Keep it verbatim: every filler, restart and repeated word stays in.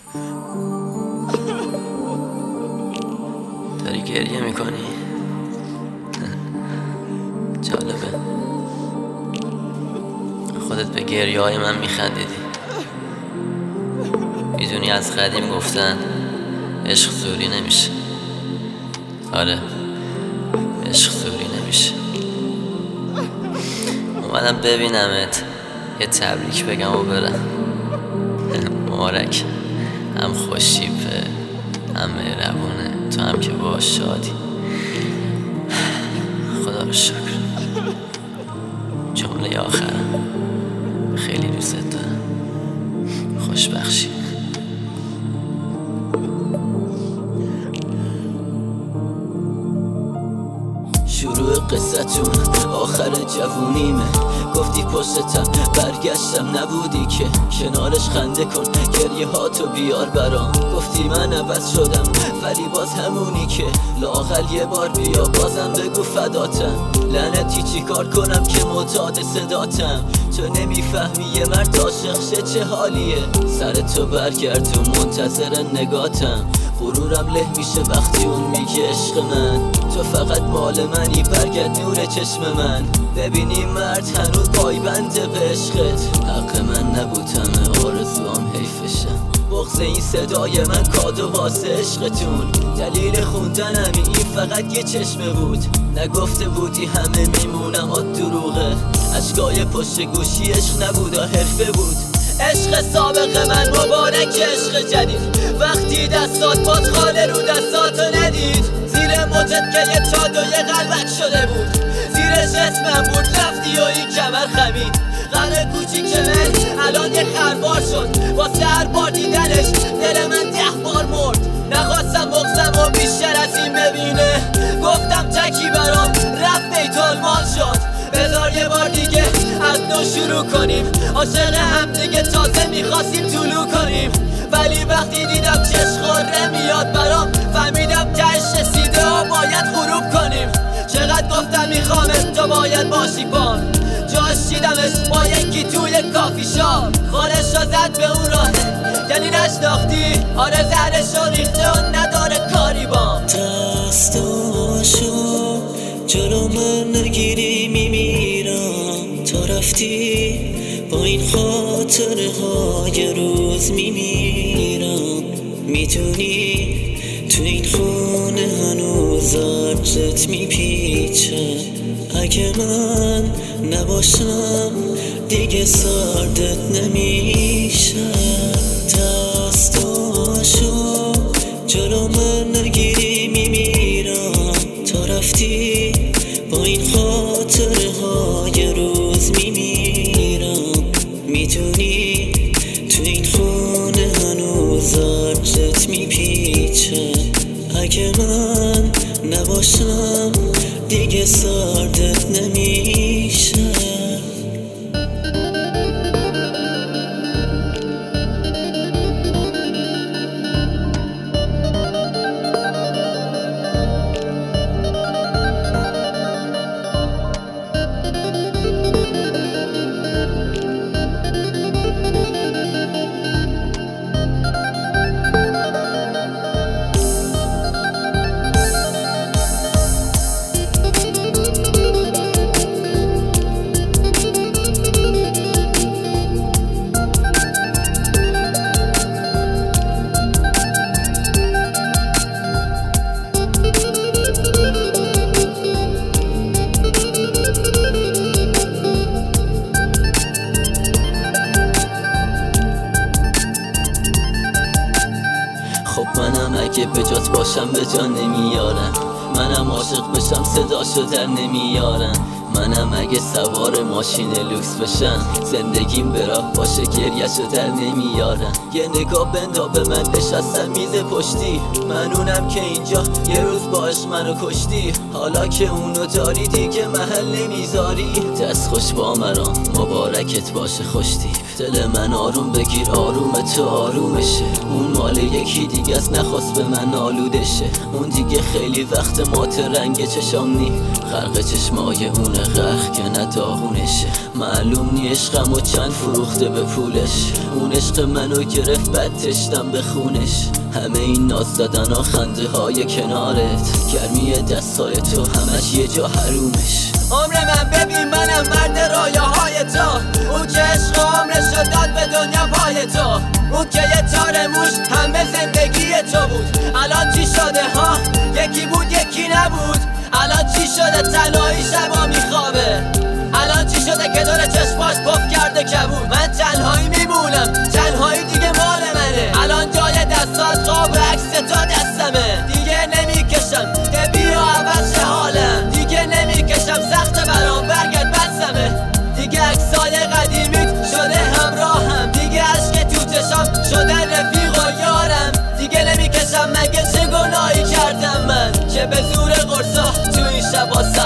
داری گریه میکنی؟ جالبه خودت به گریه های من میخندیدی. میدونی از قدیم گفتن عشق زوری نمیشه. آره عشق زوری نمیشه. اومدم ببینمت یه تبریک بگم و برم. مبارک، هم خوشیفه هم مهربونه، تو هم که باش شادی. خدا رو شکر. جمله آخرم خیلی دوست دارم. خوشبخشی. شروع قصتون آخر جوونیمه. گفتی پشتم برگشتم نبودی که کنارش خنده کن گریه هاتو بیار برام. گفتی من عوض شدم ولی باز همونی که لااقل یه بار بیا بازم بگو فداتم. لعنتی چی کار کنم که معتاد صداتم. تو نمیفهمی یه مرد عاشق شه چه حالیه. سر تو برگردون منتظر نگاتم. غرورم له میشه وقتی اون میگه عشق من. تو فقط مال منی برگرد نور چشم من. ببینی مرد هنوز پایبنده به عشقت. حق من نبودم آرزوام حیفشه. بغض این صدای من کادو واسه عشقتون. دلیل خوندنم این فقط یه چشمه بود. نگفته بودی همه میمونم آد دروغه. اشکای پشت گوشی عشق نبود حرفه بود. عشق سابق من مبارک عشق جدید. وقتی دستات باد خاله رو دستاتو ندید. زیر موجت که یه چاد و یه قلبک شده بود. زیرش اسمم بود رفتی و این کمر خمید. غر کوچیک من الان یه خربار شد. واسه هر بار دیدنش دل من ده بار مرد. نخواستم بغضم و بیشتر از این ببینه. گفتم تکی برام رفت بیت‌المال شد. بذار یه بار دیگه از نو شروع کنیم. عاشق هم دیگه تازه میخواستیم طلوع کنیم. ولی وقتی دیدم چشم خوره میاد برام فهمیدم تهش رسیده و باید غروب کنیم. چقدر گفتم میخوامت تو باید باشی پام. جاش چیدمش با یکی توی کافی شاپ. خالش را زد به اون راه یعنی نشناختی. آره زهرش رو ریخته و نداره کاری بام. دستاشو جلو من نگیری میمیرم. تو رفتی با این خاطره های روز میمیرم. میدونی تو این خونه هنوز عرضت میپیچه. اگه من نباشم دیگه سردت نمیشه. دستاشو جلو من نگیری میمیرم. تو رفتی با این خاطره های روز میمیرم. میدونی تو این خونه هنوز عرضت میپیچه. اگه من نباشم دیگه سردت نمیشه. خب منم اگه به جات باشم به جان نمیارم. منم عاشق بشم صداشو در نمیارم. منم اگه سوار ماشین لوکس بشم زندگیم به راه باشه گریهشو در نمیارم. یه نگاه بندا به من نشستم میز پشتی. من اونم که اینجا یه روز باش منو کشتی. حالا که اونو داری دیگه محل نمیذاری. دست خوش با مرام مبارکت باشه خوشتی. دل من آروم بگیر آروم تو آرومشه. اون مال یکی دیگه است نخواست به من آلوده شه. اون دیگه خیلی وقت مات رنگ چشام نی. غرق چشمای اونه غرق که نه داغونشه. معلوم نی عشقم و چند فروخته به پولش. اون عشق منو گرفت بد تشتم به خونش. همه این ناز دادن ها خنده های کنارت، گرمی دستای تو همش یه جا حرومش. عمر من ببین منم مرد رایه های تو، اون که عشق عمرشو داد به دنیا پای تو، اون که یه تار موش همه زندگی تو بود. الان چی شده ها؟ یکی بود یکی نبود. الان چی شده تنهایی شبا میخوابه؟ الان چی شده که دور چشماش پف کرده کبود؟ من تنهایی میمونم، تنهایی دیگه مال منه. الان جای دستات قاب عکس تو دستمه. دیگه نمیکشم ده بیا عوض شه حالم، دیگه نمیکشم سخت برام برگرد بسمه. دیگه عکسای قدیمیت شده همراهم، دیگه عشق تو چشام شده رفیق و یارم. دیگه نمیکشم مگه چه گناهی کردم من که به زور قرصا تو این شبا